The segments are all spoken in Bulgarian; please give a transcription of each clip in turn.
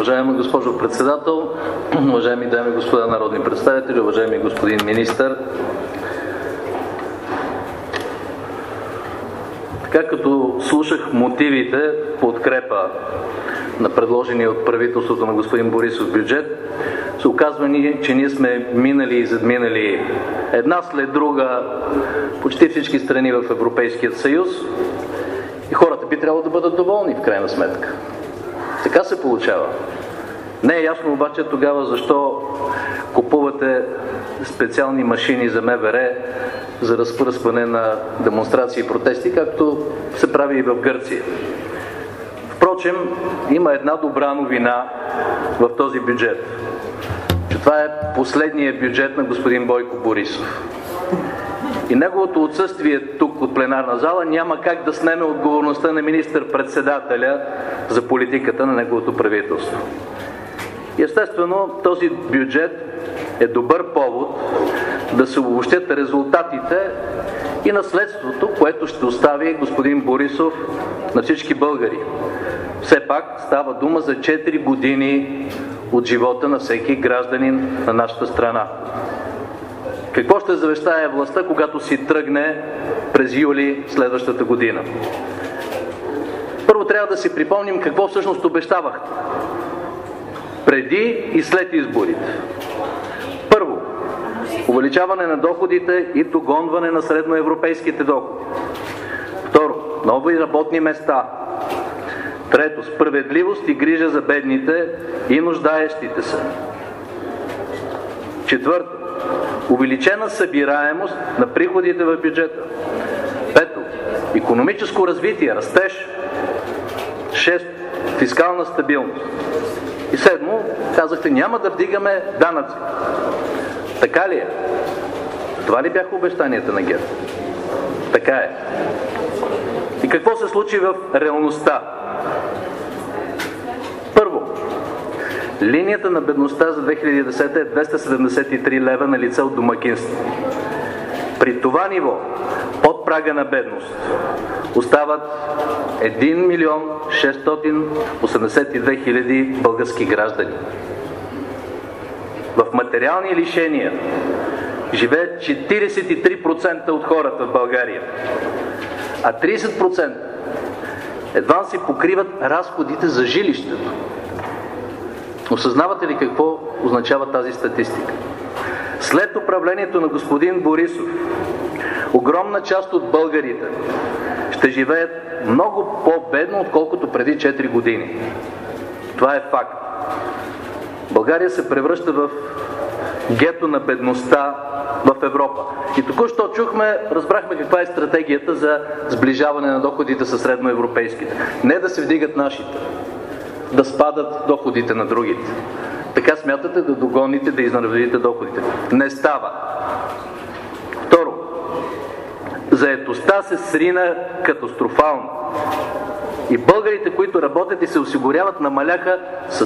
Уважаема госпожо председател, уважаеми дами и господа народни представители, уважаеми господин министър! Така като слушах мотивите в подкрепа на предложения от правителството на господин Борисов бюджет, се оказва, че ние сме минали и задминали една след друга почти всички страни в Европейския съюз и хората би трябвало да бъдат доволни в крайна сметка. Така се получава. Не е ясно обаче тогава защо купувате специални машини за МВР за разпръскване на демонстрации и протести, както се прави и в Гърция. Впрочем, има една добра новина в този бюджет, че това е последният бюджет на господин Бойко Борисов. И неговото отсъствие тук от пленарна зала няма как да снеме отговорността на министър-председателя за политиката на неговото правителство. И естествено, този бюджет е добър повод да се обобщят резултатите и наследството, което ще остави господин Борисов на всички българи. Все пак става дума за 4 години от живота на всеки гражданин на нашата страна. Какво ще завещае властта, когато си тръгне през юли следващата година? Първо трябва да си припомним какво всъщност обещавахте преди и след изборите. Първо, увеличаване на доходите и догонване на средноевропейските доходи. Второ, нови работни места. Трето, справедливост и грижа за бедните и нуждаещите се. Четвърто, увеличена събираемост на приходите в бюджета. Пето, икономическо развитие, растеж. Шесто, фискална стабилност. И седмо, казахте, няма да вдигаме данъци. Така ли е? Това ли бяха обещанията на ГЕРБ? Така е. И какво се случи в реалността? Първо, линията на бедността за 2010 е 273 лева на лице от домакинство. При това ниво, под прага на бедност, остават 1 милион 682 хиляди български граждани. В материални лишения живеят 43% от хората в България, а 30% едва си покриват разходите за жилището. Осъзнавате ли какво означава тази статистика? След управлението на господин Борисов, огромна част от българите ще живеят много по-бедно, отколкото преди 4 години. Това е факт. България се превръща в гето на бедността в Европа. И току-що чухме, разбрахме каква е стратегията за сближаване на доходите със средноевропейските. Не да се вдигат нашите, да спадат доходите на другите. Така смятате да догоните, да изненадите доходите. Не става. Второ, заетостта се срина катастрофално. И българите, които работят и се осигуряват, намаляха с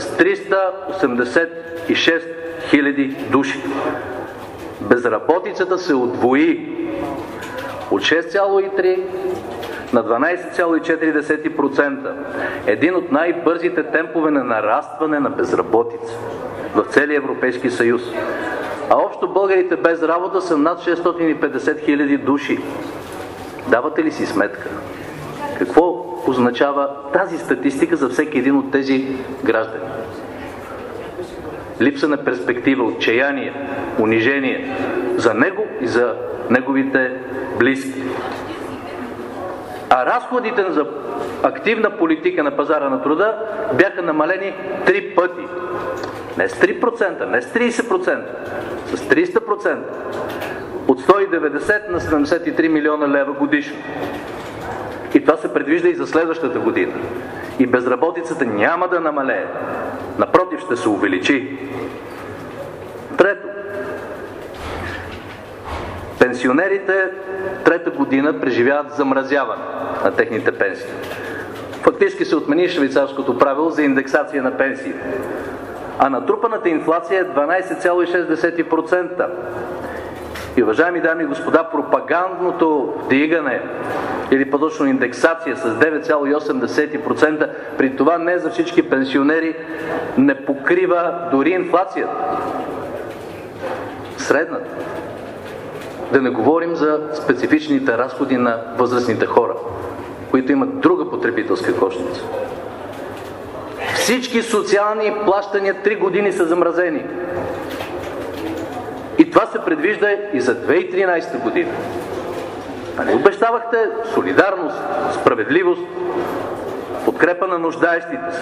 386 хиляди души. Безработицата се удвои от 6,3 на 12,4%. Един от най-бързите темпове на нарастване на безработица в целия Европейски съюз. А общо българите без работа са над 650 хиляди души. Давате ли си сметка? Какво означава тази статистика за всеки един от тези граждани? Липса на перспектива, отчаяние, унижение за него и за неговите близки. А разходите за активна политика на пазара на труда бяха намалени 3 пъти. Не с 3%, не с 30%, с 300%. От 190 на 73 милиона лева годишно. И това се предвижда и за следващата година. И безработицата няма да намалее. Напротив, ще се увеличи. Трето. Пенсионерите трета година преживяват замразяване на техните пенсии. Фактически се отмени швейцарското правило за индексация на пенсиите. А натрупаната инфлация е 12,6%. И, уважаеми дами и господа, пропагандното вдигане или по-точно индексация с 9,8%, при това не за всички пенсионери не покрива дори инфлацията. Средната. Да не говорим за специфичните разходи на възрастните хора, които имат друга потребителска кошница. Всички социални плащания 3 години са замразени. И това се предвижда и за 2013 година. Нали обещавахте солидарност, справедливост, подкрепа на нуждаещите се?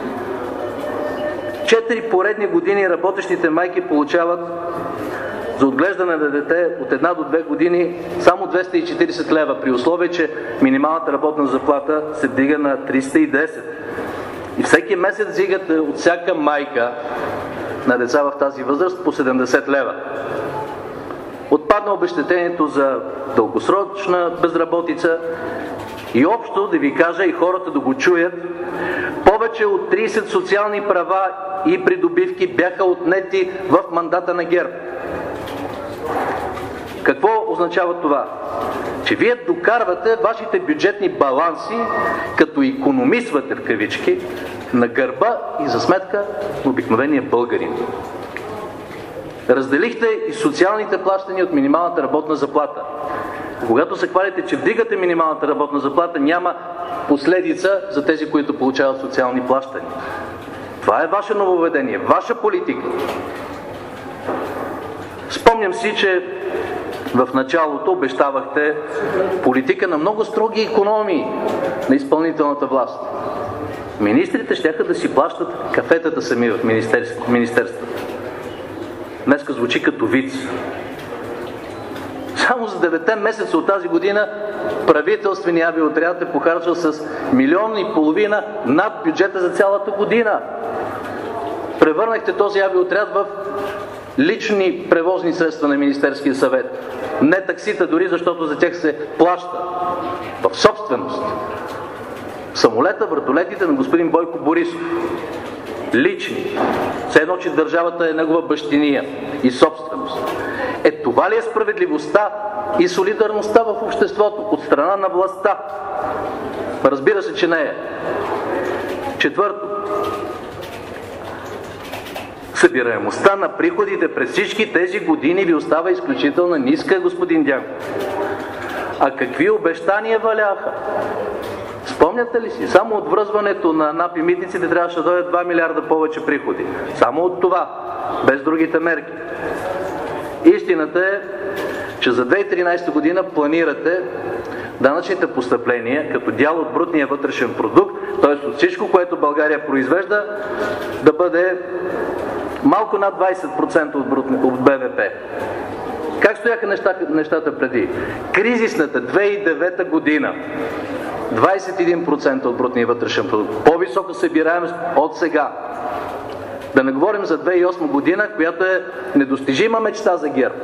4 поредни години работещите майки получават за отглеждане на дете от 1 до 2 години само 240 лева, при условие, че минималната работна заплата се вдига на 310. И всеки месец вдигате от всяка майка на деца в тази възраст по 70 лева. Отпадна обезщетението за дългосрочна безработица и общо, да ви кажа и хората да го чуят, повече от 30 социални права и придобивки бяха отнети в мандата на ГЕРБ. Какво означава това? Че вие докарвате вашите бюджетни баланси, като икономисвате в кавички, на гърба и за сметка на обикновения българин. Разделихте и социалните плащания от минималната работна заплата. Когато се хвалите, че вдигате минималната работна заплата, няма последица за тези, които получават социални плащания. Това е ваше нововведение, ваша политика. Спомням си, че в началото обещавахте политика на много строги икономии на изпълнителната власт. Министрите щяха да си плащат кафетата сами в министерствата. Днеска звучи като виц. Само за 9 месеца от тази година правителствения авиоотряд е похарчил с 1,5 милиона над бюджета за цялата година. Превърнахте този авиоотряд в лични превозни средства на Министерския съвет. Не таксита дори, защото за тях се плаща. В собственост. Самолета, вертолетите на господин Бойко Борисов. Лични. Все едно, че държавата е негова бащиния и собственост. Това ли е справедливостта и солидарността в обществото от страна на властта? Разбира се, че не е. Четвърто. Събираемостта на приходите през всички тези години ви остава изключително ниска, господин Дянков. А какви обещания валяха? Спомняте ли си? Само от връзването на НАП и митниците трябваше да дойдат 2 милиарда повече приходи. Само от това, без другите мерки. Истината е, че за 2013 година планирате данъчните постъпления като дял от брутния вътрешен продукт, т.е. от всичко, което България произвежда, да бъде малко над 20% от БВП. Как стояха нещата преди? Кризисната 2009 година 21% от брутния вътрешен продукт. По-висока събираемост от сега. Да не говорим за 2008 година, която е недостижима мечта за ГЕРБ.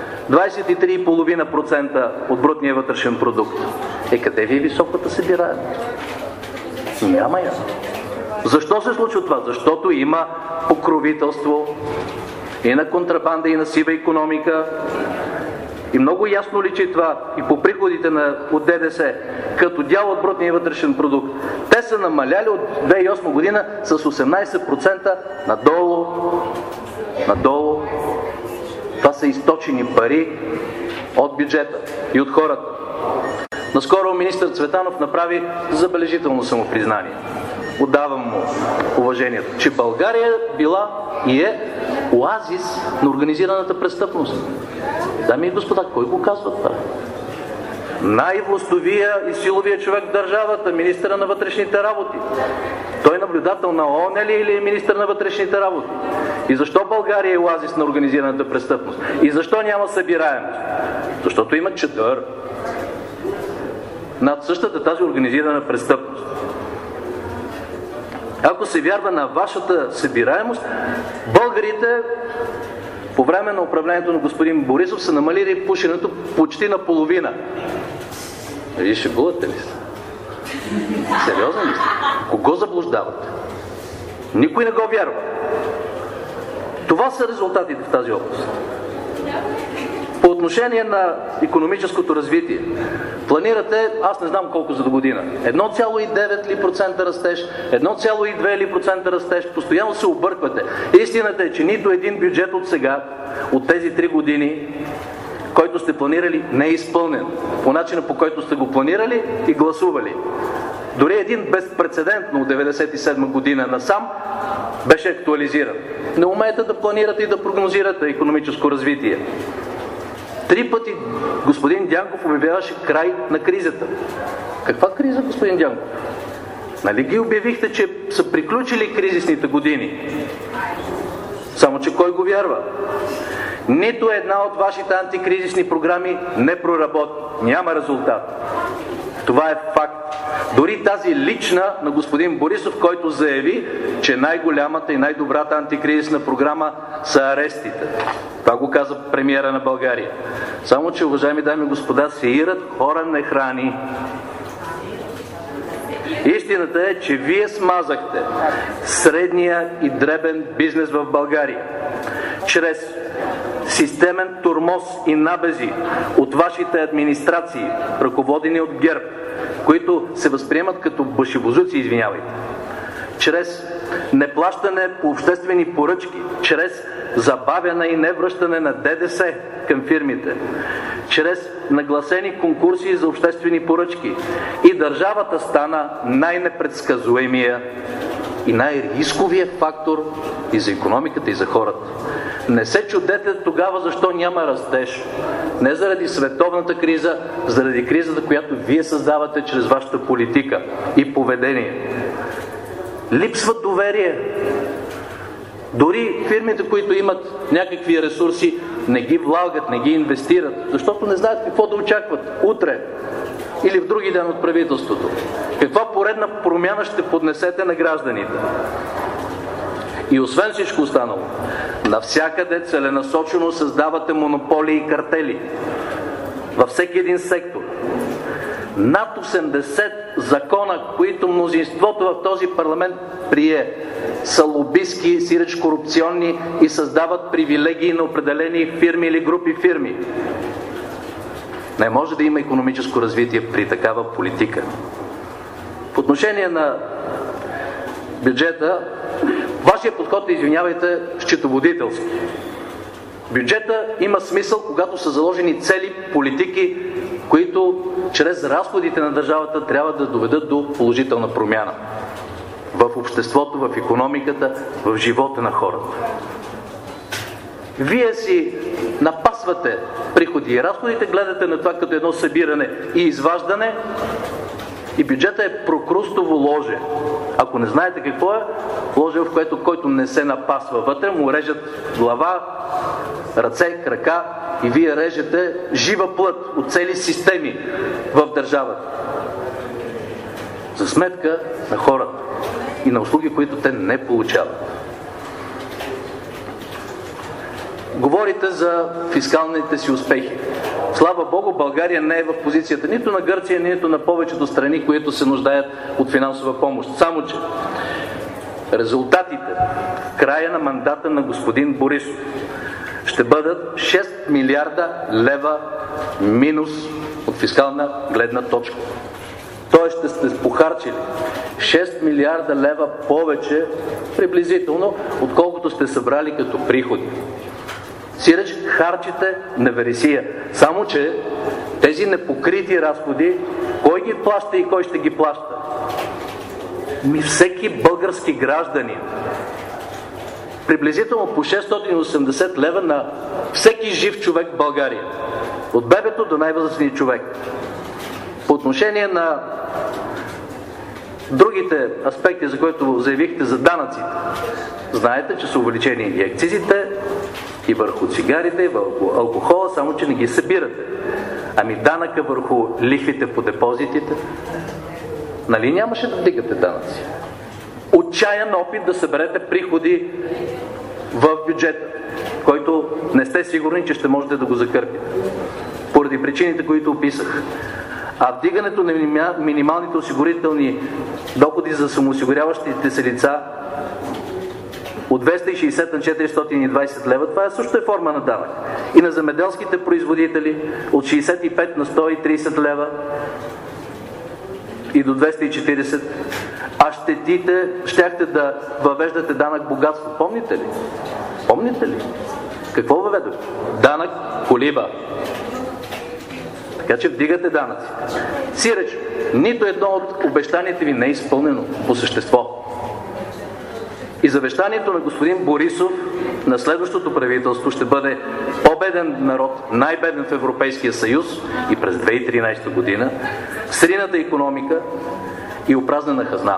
23,5% от брутния вътрешен продукт. Къде ви е високата събираемост? Няма я. Защо се случва това? Защото има покровителство и на контрабанда, и на сива икономика. И много ясно личи това и по приходите от ДДС, като дял от брутния вътрешен продукт. Те са намаляли от 2008 година с 18% надолу. Това са източени пари от бюджета и от хората. Наскоро министър Цветанов направи забележително самопризнание. Отдавам му уважението, че България била и е оазис на организираната престъпност. Дами и господа, кой го казва това? Най-властовия и силовия човек в държавата, министъра на вътрешните работи. Той наблюдател на ООН ли или е министър на вътрешните работи? И защо България е оазис на организираната престъпност? И защо няма събираемост? Защото има чадър над същата тази организирана престъпност. Ако се вярва на вашата събираемост, българите по време на управлението на господин Борисов са намалили пушенето почти наполовина. Вие шегувате ли се? Сериозно ли сте? Кого заблуждавате? Никой не го вярва. Това са резултатите в тази област. По отношение на икономическото развитие. Планирате, аз не знам колко за до година, 1,9% растеж, 1,2% растеж, постоянно се обърквате. Истината е, че нито един бюджет от сега, от тези 3 години, който сте планирали, не е изпълнен по начина, по който сте го планирали и гласували. Дори един безпрецедентно от 1997 година насам беше актуализиран. Не умеете да планирате и да прогнозирате икономическо развитие. 3 пъти господин Дянков обявяваше край на кризата. Каква криза, господин Дянков? Нали ги обявихте, че са приключили кризисните години? Само че кой го вярва? Нито една от вашите антикризисни програми не проработи. Няма резултат. Това е факт. Дори тази лична на господин Борисов, който заяви, че най-голямата и най-добрата антикризисна програма са арестите. Това го каза премиера на България. Само че, уважаеми дами и господа, сеират хора не храни. Истината е, че вие смазахте средния и дребен бизнес в България чрез системен тормоз и набези от вашите администрации, ръководени от ГЕРБ, които се възприемат като башибозуци, извинявайте, чрез неплащане по обществени поръчки, чрез забавяне и невръщане на ДДС към фирмите, чрез нагласени конкурси за обществени поръчки, и държавата стана най-непредсказуемия и най-рисковия фактор и за икономиката, и за хората. Не се чудете тогава защо няма растеж. Не заради световната криза, заради кризата, която вие създавате чрез вашата политика и поведение. Липсва доверие. Дори фирмите, които имат някакви ресурси, не ги влагат, не ги инвестират, защото не знаят какво да очакват утре или в други ден от правителството. Каква поредна промяна ще поднесете на гражданите? И освен всичко останало, навсякъде целенасочено създавате монополи и картели. Във всеки един сектор. Над 80 закона, които мнозинството в този парламент прие, са лобистки, сиреч корупционни и създават привилегии на определени фирми или групи фирми. Не може да има икономическо развитие при такава политика. В отношение на бюджета, вашия подход, извинявайте, счетоводителски. Бюджета има смисъл, когато са заложени цели, политики, които чрез разходите на държавата трябва да доведат до положителна промяна в обществото, в икономиката, в живота на хората. Вие си напасвате приходи и разходите, гледате на това като едно събиране и изваждане, и бюджета е прокрустово ложе. Ако не знаете какво е, ложе, в което който не се напасва вътре, му режат глава, ръце, крака и вие режете жива плът от цели системи в държавата. За сметка на хората и на услуги, които те не получават. Говорите за фискалните си успехи. Слава Богу, България не е в позицията нито на Гърция, нито на повечето страни, които се нуждаят от финансова помощ. Само че резултатите в края на мандата на господин Борисов ще бъдат 6 милиарда лева минус от фискална гледна точка. Тоест ще сте похарчили 6 милиарда лева повече приблизително, отколкото сте събрали като приходи. Сиреч харчите на вересия. Само че тези непокрити разходи, кой ги плаща и кой ще ги плаща? Всеки български гражданин. Приблизително по 680 лева на всеки жив човек в България. От бебето до най-възрастния човек. По отношение на другите аспекти, за които заявихте за данъците, знаете, че са увеличени и акцизите, и върху цигарите, и върху алкохола, само че не ги събирате. Ами данъка върху лихвите по депозитите? Нали нямаше да вдигате данъци? Отчаян опит да съберете приходи в бюджета, който не сте сигурни, че ще можете да го закърпите. Поради причините, които описах. А вдигането на минималните осигурителни доходи за самоосигуряващите се лица от 260 на 420 лева, това също е форма на данък. И на земеделските производители от 65 на 130 лева и до 240. А щяхте да въвеждате данък богатство. Помните ли? Помните ли? Какво въведохте? Данък колиба. Така че вдигате данъци. Сиреч, нито едно от обещанията ви не е изпълнено по същество. И завещанието на господин Борисов на следващото правителство ще бъде по-беден народ, най-беден в Европейския съюз и през 2013 година, срината икономика и опразнена хазна.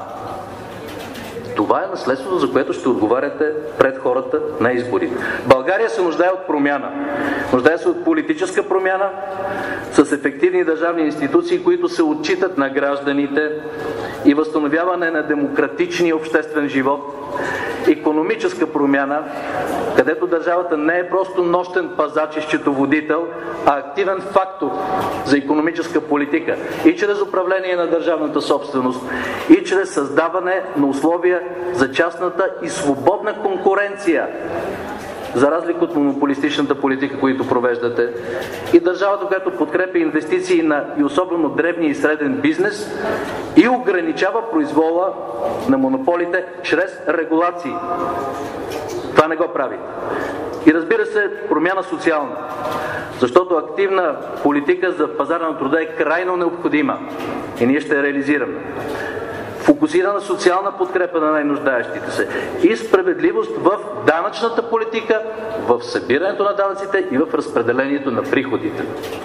Това е наследството, за което ще отговаряте пред хората на изборите. България се нуждае от промяна. Нуждае се от политическа промяна с ефективни държавни институции, които се отчитат на гражданите и възстановяване на демократичния обществен живот. Икономическа промяна, където държавата не е просто нощен пазач и счетоводител, а активен фактор за икономическа политика и чрез управление на държавната собственост, и чрез създаване на условия за частната и свободна конкуренция, за разлика от монополистичната политика, която провеждате, и държавата, която подкрепя инвестиции и особено дребния и среден бизнес и ограничава произвола на монополите чрез регулации. Това не го прави. И разбира се, промяна социална, защото активна политика за пазара на труда е крайно необходима и ние ще я реализираме. Фокусирана социална подкрепа на най-нуждаещите се и справедливост в данъчната политика, в събирането на данъците и в разпределението на приходите.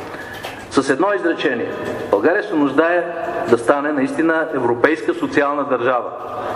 С едно изречение, България се нуждае да стане наистина европейска социална държава.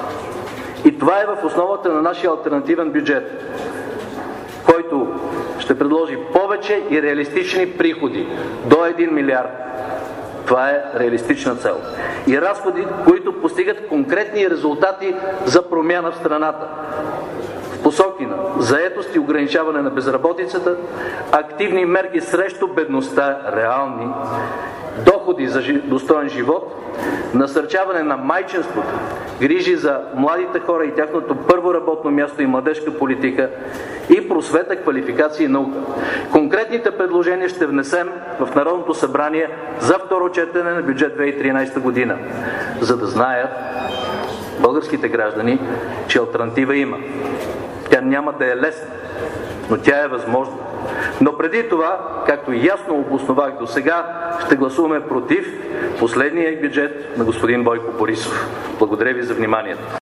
И това е в основата на нашия алтернативен бюджет, който ще предложи повече и реалистични приходи до 1 милиард. Това е реалистична цел. И разходи, които постигат конкретни резултати за промяна в страната. В посоки на заетост и ограничаване на безработицата, активни мерки срещу бедността, реални, доходи за достоен живот, насърчаване на майчинството, грижи за младите хора и тяхното първо работно място и младежка политика и просвета, квалификация и наука. Конкретните предложения ще внесем в Народното събрание за второ четене на бюджет 2013 година, за да знаят българските граждани, че алтернатива има. Тя няма да е лесна, но тя е възможна. Но преди това, както ясно обосновах до сега, ще гласуваме против последния бюджет на господин Бойко Борисов. Благодаря ви за вниманието.